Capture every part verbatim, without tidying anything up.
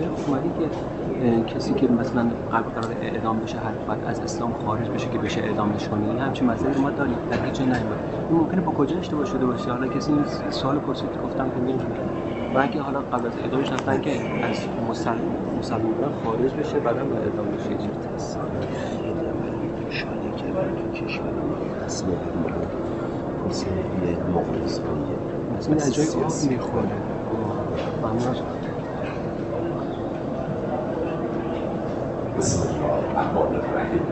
چرا اومدی که کسی که مثلا قرار قرار اعدام بشه هر بعد از اسلام خارج بشه که بشه اعدامش کنی همچین مسئله ما داریم در هیچ جا نیومده. این ممکنه با کجا اشتباه شده باشه؟ حالا کسی این سوال پرسید گفتم که نمیدونم. و اگه حالا قبل از اعدامش رفتن که از مسلمان مسلمان خارج بشه بعدم به اعدام بشه چی هست؟ شاید که تو کشور ما اسم ایران مثل یه مغرضانیه مثل از جای آب میخوره. ممنون. بسم الله الرحمن الرحیم.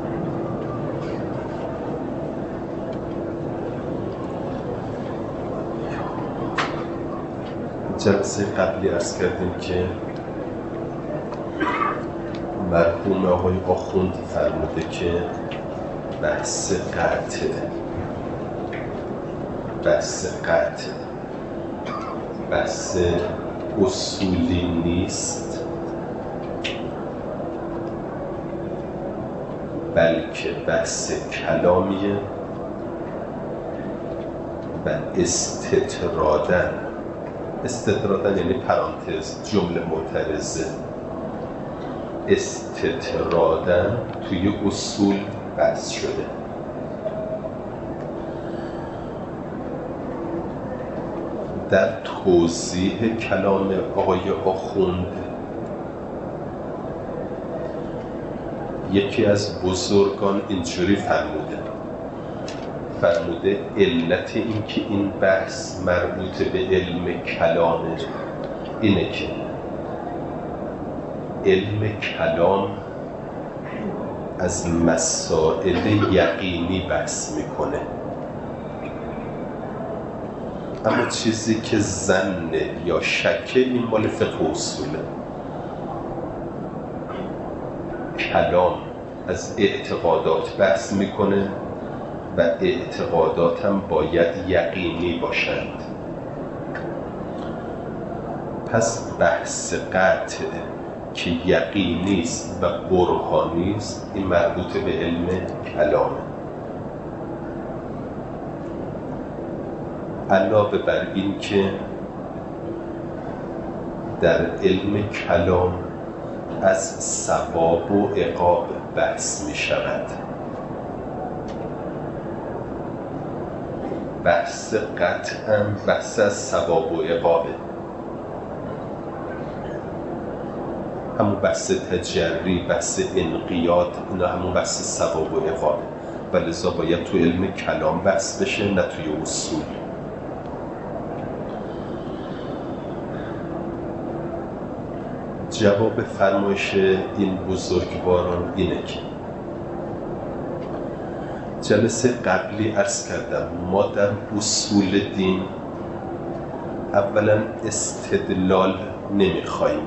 جلسه قبلی عرض کردیم که مرحوم آقای آخوند فرموده که بحث قطعه بحث قطع بحث اصولی نیست بلکه بحث کلامیه و استطرادن استطرادن یعنی پرانتز جمله معترضه استطرادن توی اصول بحث شده. در توضیح کلام آقای آخوند یکی از بزرگان اینجوری فرموده فرموده علت این که این بحث مربوط به علم کلامه اینه که علم کلام از مسائل یقینی بحث میکنه، اما چیزی که ظن یا شکه این مال فقه اصوله. کلام از اعتقادات بحث میکنه و اعتقادات هم باید یقینی باشند. پس بحث قطع که یقینی است و برهانی است این مربوط به علم کلامه. علاوه بر این که در علم کلام از ثواب و عقاب بحث می شود. بحث قطعاً بحث از ثواب و عقابه، همون بحث تجری، بحث انقیاد، اینا همون بحث ثواب و عقابه و لذا باید تو علم کلام بحث بشه نه توی اصول. جواب فرمایش این بزرگواران اینه که جلسه قبلی عرض کردم ما در اصول دین اولا استدلال نمیخواییم.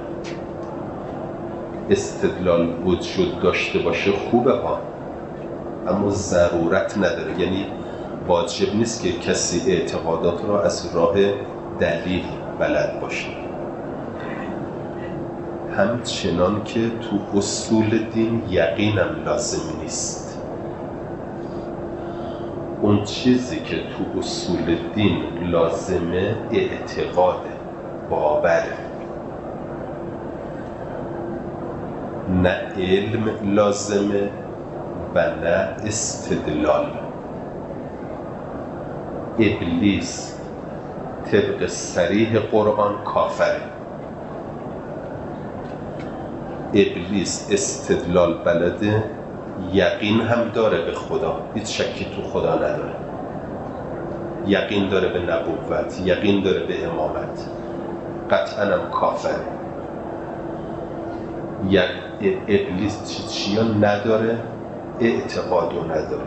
استدلال وجود داشته باشه خوبه ها، اما ضرورت نداره، یعنی واجب نیست که کسی اعتقادات را از راه دلیل بلد باشه. همچنان که تو اصول دین یقینم لازم نیست. اون چیزی که تو اصول دین لازمه اعتقاده، باوره، نه علم لازمه و نه استدلال. ابلیس طبق صریح قرآن کافره. ابلیس استدلال بلده، یقین هم داره به خدا، هیچ شکی تو خدا نداره، یقین داره به نبوت، یقین داره به امامت، قطعاً هم کافره. یک ابلیس چی چیا نداره؟ اعتقادو نداره.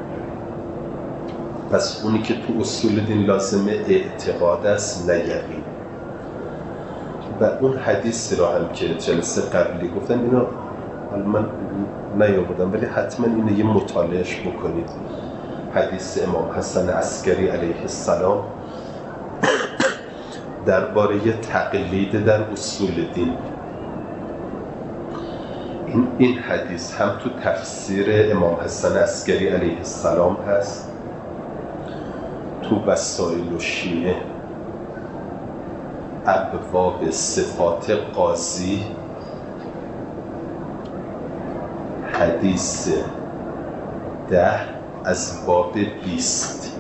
پس اونی که تو اصول دین لازمه اعتقاد است نه یقین. و اون حدیث را هم که جلسه قبلی گفتم اینو حالا من نیاوردم ولی حتما اینو یه مطالعهش بکنید. حدیث امام حسن عسکری علیه السلام درباره تقلید در اصول دین. این این حدیث هم تو تفسیر امام حسن عسکری علیه السلام هست، تو وسائل و شیعه ابواب صفات قاضی حدیث ده از باب بیست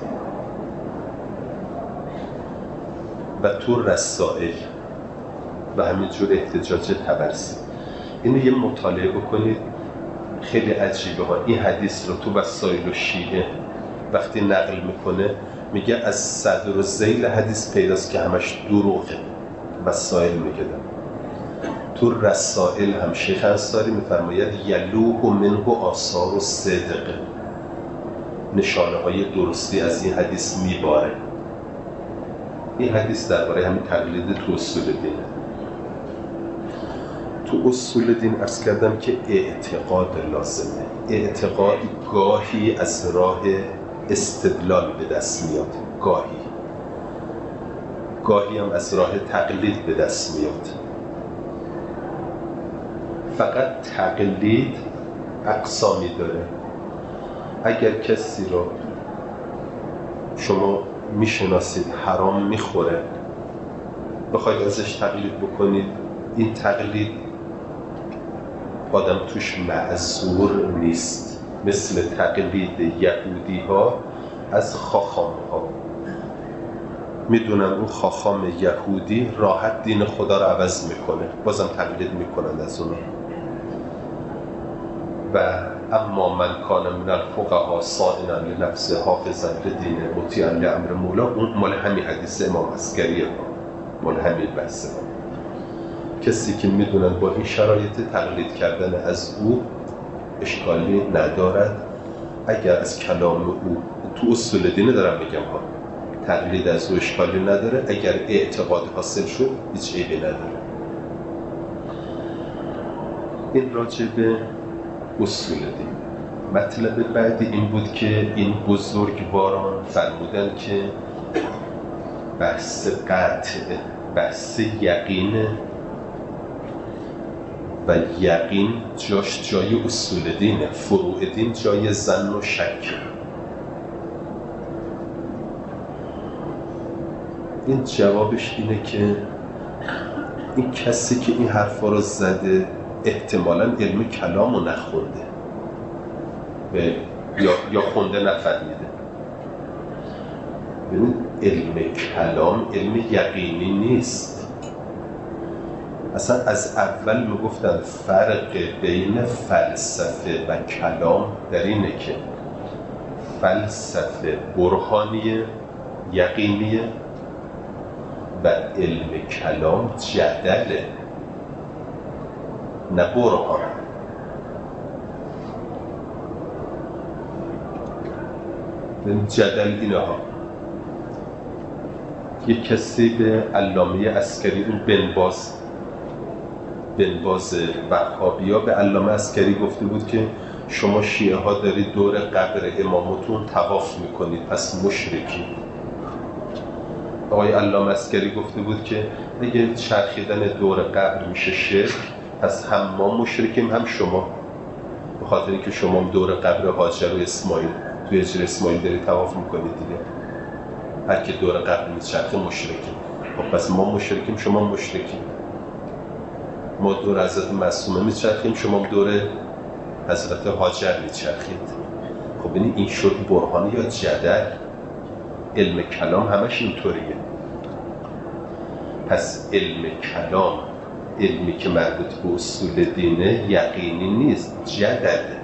و تو رسائل و همینجور احتجاج طبرسی. اینو یه مطالعه بکنید، خیلی عجیبه ها. این حدیث رو تو وسائل و شیعه وقتی نقل میکنه میگه از صدر و ذیل حدیث پیداست که همش دروغه. وسائل میگه تو رسائل هم شیخ انصاری میفرماید یلوح منه آثار و صدق، نشانه های درستی از این حدیث میباره. این حدیث درباره همین تقلید تو اصول دینه. تو اصول دین عرض کردم که اعتقاد لازمه. اعتقاد گاهی از راه استدلال به دست میاد، گاهی گاهی هم از راه تقلید به دست میاد. فقط تقلید اقسامی داره. اگر کسی رو شما میشناسید حرام میخوره، بخواید ازش تقلید بکنید، این تقلید آدم توش معذور نیست. مثل تقلید یهودی ها از خاخام ها. میدونن اون خاخام یهودی راحت دین خدا رو عوض میکنه، بازم تقلید میکنن از اون. و اما من کان من الفقهاء صائنا لنفسه حافظا لدین مطیعا لامر مولا، اون مال همین حدیث امام عسکریه، مال همین بحثه. کسی که میدونن با این شرایط تقلید کردن از او اشکالی ندارد. اگر از کلام او تو اصول دینه دارم میگم ها، تقلید از او اشکالی نداره. اگر اعتقاد حاصل شد هیچ عیبی نداره. این راجع به اصول دین. مطلب بعدی این بود که این بزرگواران فرمودن که بحث قطع، بحث یقین و یقین جاش جای اصول دینه، فروع دین جای ظن و شک. این جوابش اینه که این کسی که این حرفا رو زده احتمالاً علم کلام رو نخونده یا, یا خونده نفهمیده. ببینید علم کلام علم یقینی نیست. اصلا از اول میگفتن فرق بین فلسفه و کلام در اینه که فلسفه برهانیه، یقینیه و علم کلام جدله، نه برهان. جدل اینها. یک کسی به علامه عسکری، اون بنباز بنباز وهابیا به علامه عسکری گفته بود که شما شیعه ها دارید دور قبر امامتون طواف میکنید، پس مشرکی. آقای علامه عسکری گفته بود که اگه چرخیدن دور قبر میشه شرک، پس هم ما مشرکیم هم شما، به خاطر اینکه شما دور قبر هاجر و اسماعیل توی هجر اسماعیل دارید طواف میکنید دیگه. هر که دور قبر میچرخه مشرکیم. خب پس ما مشرکیم شما مشرکیم. ما دور حضرت معصومه میچرخیم، شما دور حضرت هاجر میچرخید. خب ببینید این شد برهان یا جدل. علم کلام همش اینطوریه. پس علم کلام، علمی که مربوط به اصول دینه، یقینی نیست، جدله.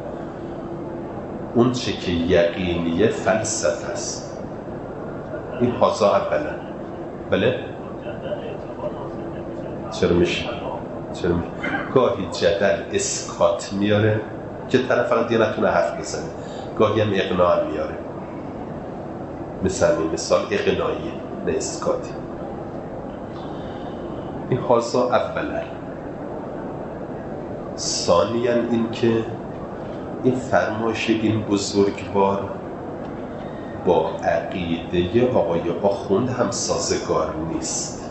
اون چه که یقینیه فلسفه است. این حاضا اولا. بله؟ چرا میشه؟ چرا میشه؟ گاهی جدل اسکات میاره که طرف فقط دیگه نتونه حرف بزنه، گاهی هم اقناع میاره. مثلا مثال اقناعیه نه اسکاتی. این حاضا اولا. ثانیاً این که این فرمایش این بزرگوار با عقیده آقای آخوند هم سازگار نیست،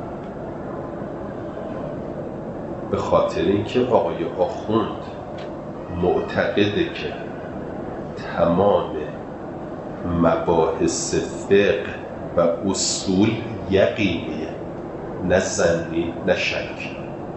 به خاطر اینکه آقای آخوند معتقده که تمام مباحث فقه و اصول یقینیه. نه ظنی نه شک.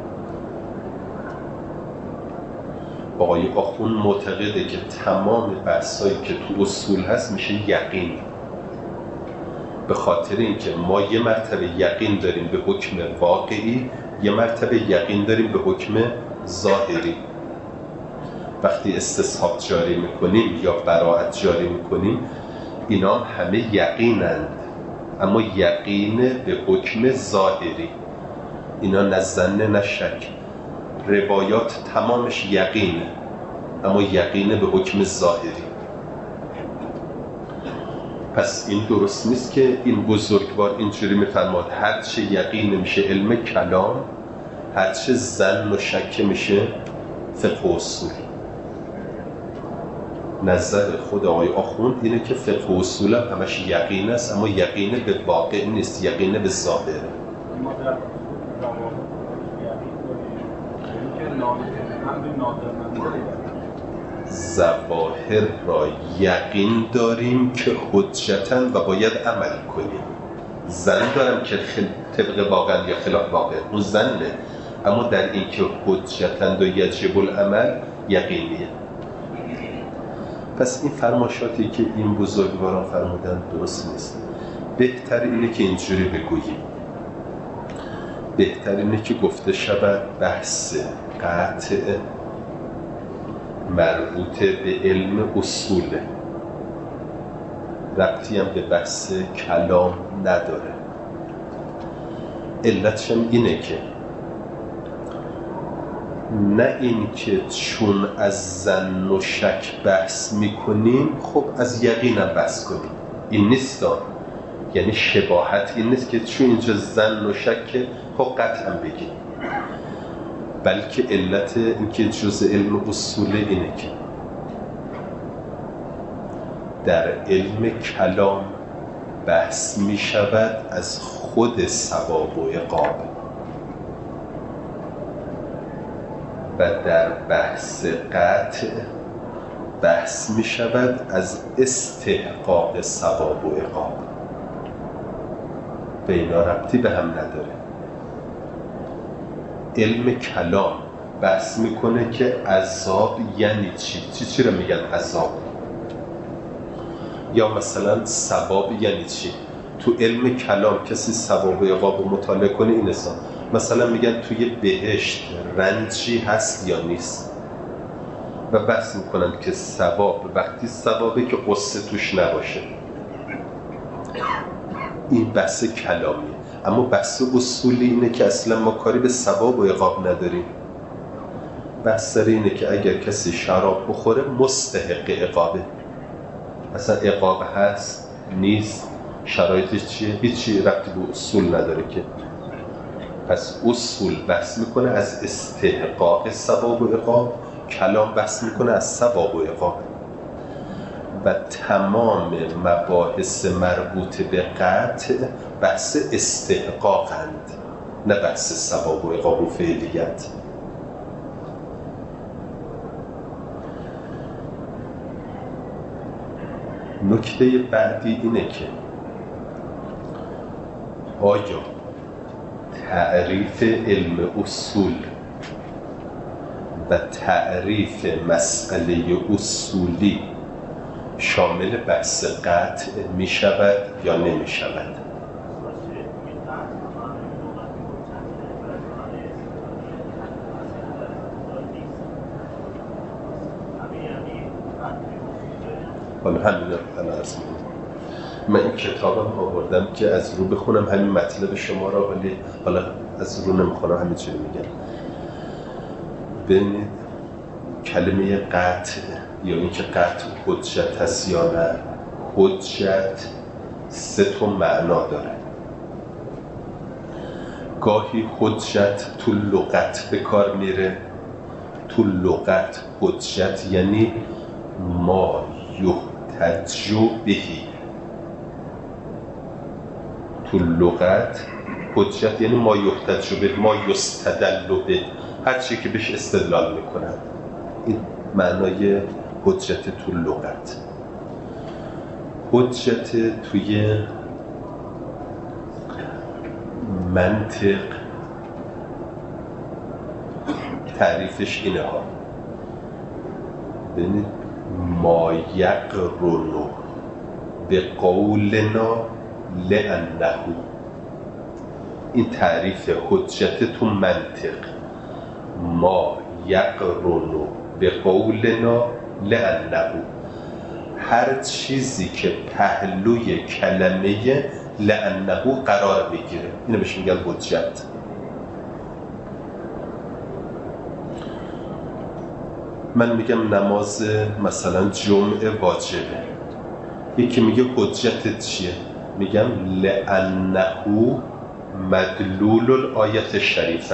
آقای آخوند معتقده که تمام بحثایی که تو اصول هست میشه یقین، به خاطر اینکه ما یه مرتبه یقین داریم به حکم واقعی، یه مرتبه یقین داریم به حکم ظاهری. وقتی استصحاب جاری میکنیم یا براءت جاری میکنیم اینا همه یقینند، اما یقین به حکم ظاهری، اینا نه ظن نه شک. روایات تمامش یقینه، اما یقینه به حکم ظاهری. پس این درست نیست که این بزرگوار اینجوری میفرماد هرچه یقین میشه علم کلام، هرچه ظن و شک میشه فقه و اصول. نظر خود آقای آخوند اینه که فقه و اصول هم همش یقین است، اما یقین به واقع نیست، یقین به ظاهره. ظواهر را یقین داریم که حجتن و باید عمل کنیم. ظن دارم که طبق واقع یا خلاف واقع، اون ظنه، اما در این که حجتن و یجب العمل یقینیه. پس این فرماشاتی که این بزرگواران فرمودن درست نیست. بهتر اینه که اینجوری بگوییم، بهتر اینه که گفته شود بحث قطع مربوط به علم اصوله، ربطی هم به بحث کلام نداره. علتش هم اینه که نه این که چون از ظن و شک بحث میکنیم خب از یقین هم بحث کنیم، این نیست دا. یعنی شباهت این نیست که چون اینجا ظن و شک خب قطعا بگیم، بلکه علت این که جز علم اصوله اینه که در علم کلام بحث می شود از خود ثواب و عقاب و در بحث قطع بحث می شود از استحقاق ثواب و عقاب. به اینا ربطی به هم نداره. علم کلام بحث میکنه که عذاب یعنی چی؟ چی چی رو میگن عذاب؟ یا مثلا ثواب یعنی چی؟ تو علم کلام کسی ثواب و عقاب مطالعه کنه این حساب، مثلا میگن توی بهشت رنجی هست یا نیست، و بحث میکنن که ثواب وقتی ثوابه که قصه توش نباشه. این بحث کلامیه. اما بحث اصولی اینه که اصلا ما کاری به ثواب و عقاب نداریم. بحث اینه که اگر کسی شراب بخوره مستحق عقابه، اصلا عقاب هست نیست شرایطش چیه هیچی ربطی به اصول نداره که. پس اصول بحث میکنه از استحقاق ثواب و عقاب، کلام بحث میکنه از ثواب و عقاب، و تمام مباحث مربوط به قطع بحث استحقاقند، نه بحث ثواب و عقاب و فعلیت. نکته بعدی اینه که آیا تعریف علم اصول و تعریف مسئله اصولی شامل بحث قطع می شود یا نمی شود؟ حالا همین رو عرض می‌کنم. من این کتابم آوردم که از رو بخونم همین مطلب شما را، ولی حالا از رو نمیخونم، همین چیزی میگم. ببینید کلمه قطع یا اینکه قطع حجت هست یا نه، حجت سه تا معنا داره. گاهی حجت تو لغت به کار میره. تو لغت حجت یعنی ما یحتج بهی. تو لغت حجت یعنی ما یحتج به، ما یستدل به، هر چی که بهش استدلال میکنن. این معنای حجت تو لغت. حجت توی منطق تعریفش اینه ها، ببینید ما یقرن به قولنا لأنه، این تعریف حجت تو منطق، ما یقرن به قولنا لأنه، هر چیزی که پهلوی کلمه لأنه قرار بگیره اینو بهش میگن حجت. من میگم نماز مثلا جمعه واجبه، یکی میگه حجتت چیه؟ میگم لأنه مدلول الآیت شریفه،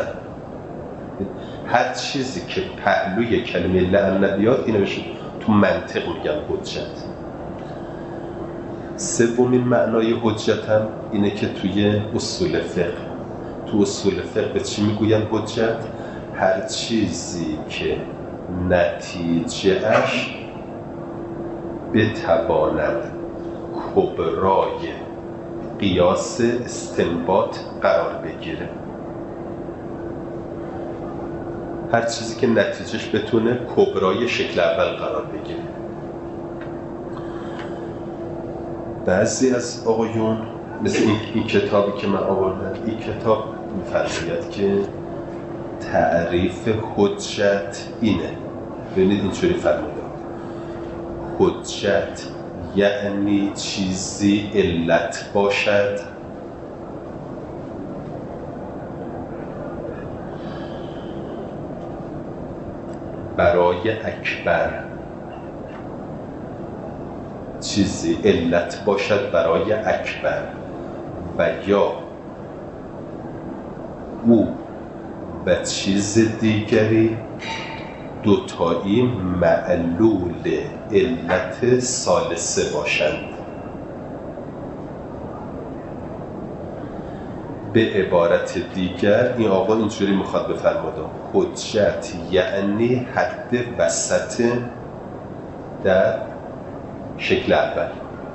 هر چیزی که پهلوی کلمه لأنه بیاد اینو بهش تو منطق میگن حجت. سومین معنای حجت هم اینه که توی اصول فقه، تو اصول فقه به چی میگوین حجت؟ هر چیزی که نتیجه اش بتواند کبرای قیاس استنباط قرار بگیره، هر چیزی که نتیجهش بتونه کبرای شکل اول قرار بگیره. بعضی از آقایون مثل این, این کتابی که من آوردم، این کتاب می‌فرماید که تعریف حجت اینه، ببینید اینجوری فرموده، حجت یعنی چیزی علت باشد برای اکبر، چیزی علت باشد برای اکبر و یا او و چیز دیگری دوتایی معلول علت ثالثه باشند. به عبارت دیگر این آقا اینجوری میخواد بفرماده حجت یعنی حد وسط در شکل اول.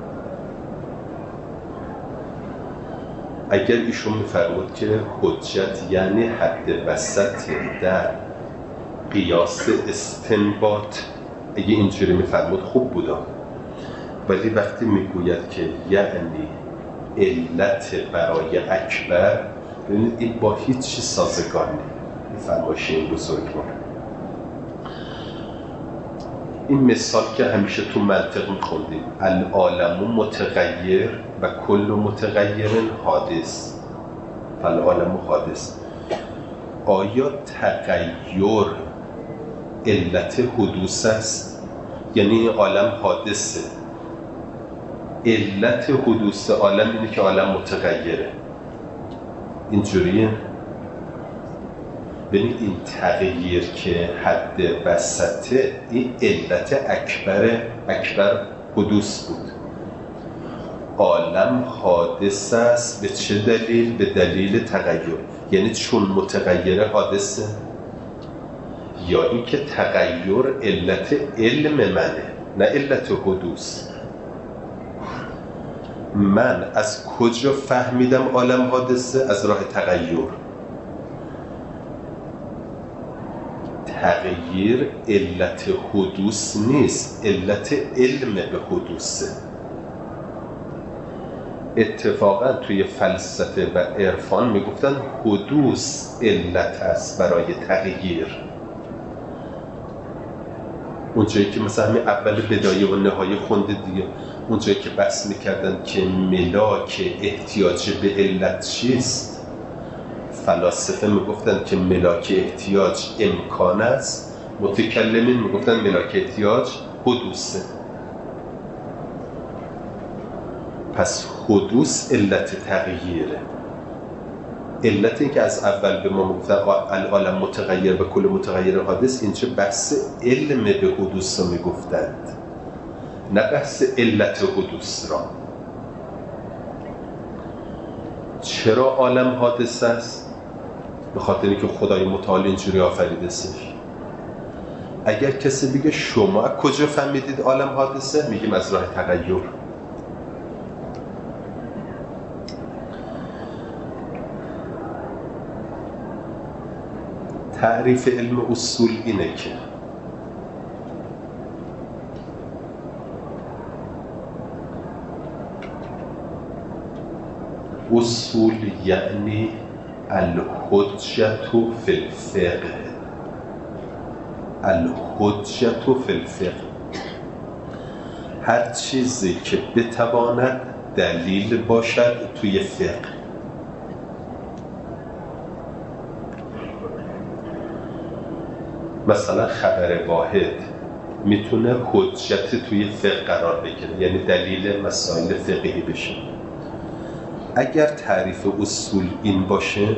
اگر ایشون میفرمود که حجت یعنی حد وسط در قیاس استنباط، اگه اینجوری میفرمود خوب بودا، ولی وقتی میگوید که یعنی علت برای اکبر، ببینید این با هیچ چی سازگار نیست. این فرمایش این بزرگوار، این مثال که همیشه تو منطق میخوندیم، العالم متغیر و کل متغیر حادث، فالعالم حادث، آیا تغییر علت حدوث است؟ یعنی این عالم حادثه، علت حدوث عالم اینه که عالم متغیره، اینجوریه؟ ببینید این تغییر که حد وسطه، این علت اکبر اکبر حدوث بود. عالم حادث است به چه دلیل؟ به دلیل تغییر، یعنی چون متغیره حادثه، یا اینکه تغییر علت علم منه نه علت حدوث. من از کجا فهمیدم عالم حادثه؟ از راه تغییر. تغییر علت حدوث نیست، علت علم به حدوثه. اتفاقا توی فلسفه و عرفان میگفتن حدوث علت است برای تغییر. اونجایی که مثلا همین اول بدایه و نهایه خونده دیگه، اونجایی که بحث میکردن که ملاک احتیاج به علت چیست، فلاسفه میگفتن که ملاک احتیاج امکان است، متکلمین میگفتن ملاک احتیاج حدوثه. پس حدوث علت تغییره. علت این که از اول به ما میگفتن العالم متغیر و کل متغیر حادث، این چه بحث علم به حدوث رو میگفتند، نه بحث علت حدوث را. چرا عالم حادث است؟ به خاطر اینکه خدای متعال اینجوری آفریده است. اگر کسی بگه شما کجا فهمیدید عالم حادثه؟ میگیم از راه تغییر. تعریف علم اصول اینه که اصول یعنی الحجة فی الفقه. الحجة فی الفقه، هر چیزی که بتواند دلیل باشد توی فقه. مثلا خبر واحد میتونه حجت توی فقه قرار بگیره، یعنی دلیل مسائل فقهی بشه. اگر تعریف اصول این باشه،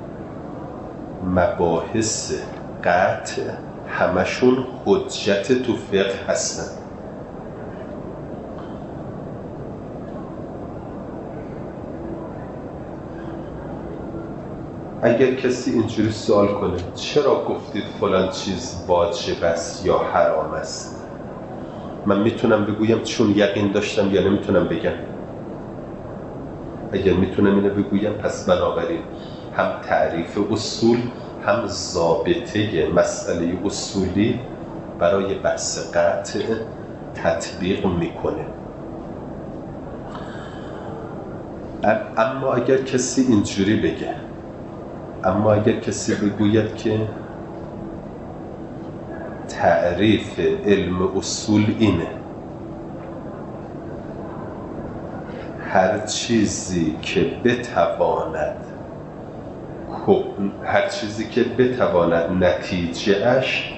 مباحث قطع همشون حجت تو فقه هستن. اگر کسی اینجوری سوال کنه چرا گفتید فلان چیز واجب است یا حرام است، من میتونم بگویم چون یقین داشتم یا نمیتونم بگم؟ اگر میتونم اینو بگویم، پس بنابراین هم تعریف اصول هم ضابطه مسئله اصولی برای بحث قطع تطبیق میکنه. اما اگر کسی اینجوری بگه، اما اگر کسی بگوید که تعریف علم اصول اینه هر چیزی که بتواند هر چیزی که بتواند نتیجه اش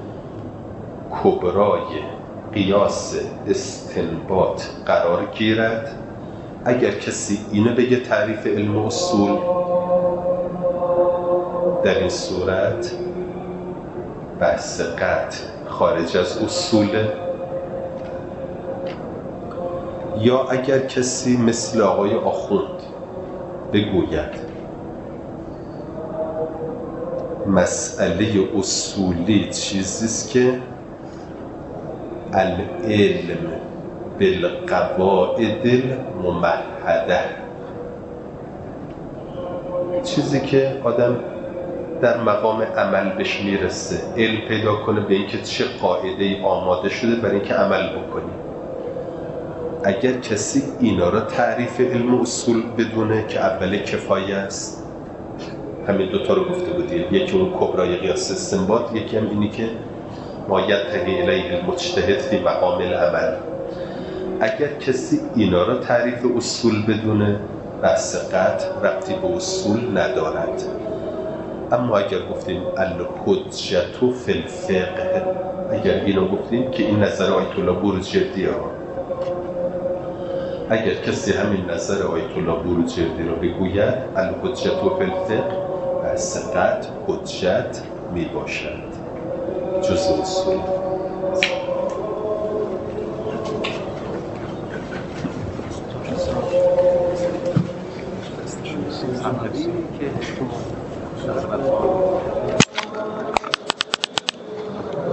کبرای قیاس استنباط قرار گیرد، اگر کسی اینو بگه تعریف علم اصول، در این صورت بحث قطع خارج از اصوله. یا اگر کسی مثل آقای آخوند بگوید مسئله اصولی چیزیست که العلم بالقواعد الممهده، چیزی که آدم در مقام عمل بهش میرسه، علم پیدا کنه به اینکه چه قاعده‌ای آماده شده برای اینکه عمل بکنی. اگر کسی اینا را تعریف علم اصول بدونه که اول کفایه است، همین دوتا رو گفته بودیم، یکی اون کبرای قیاس استنباط، یکی هم اینی که ما یتقی الیه المجتهد فی مقام العمل. اگر کسی اینا را تعریف اصول بدونه، بحث قطع ربطی به اصول ندارد. اما اگر گفتیم الحجة فی الفقه، اگر اینو گفتیم که این نظر آیت الله بروجردی ها، اگر کسی همین نظر آیت الله بروجردی رو بگوید الحجة فی الفقه، بحث قطع حجت می باشد جز اصول. که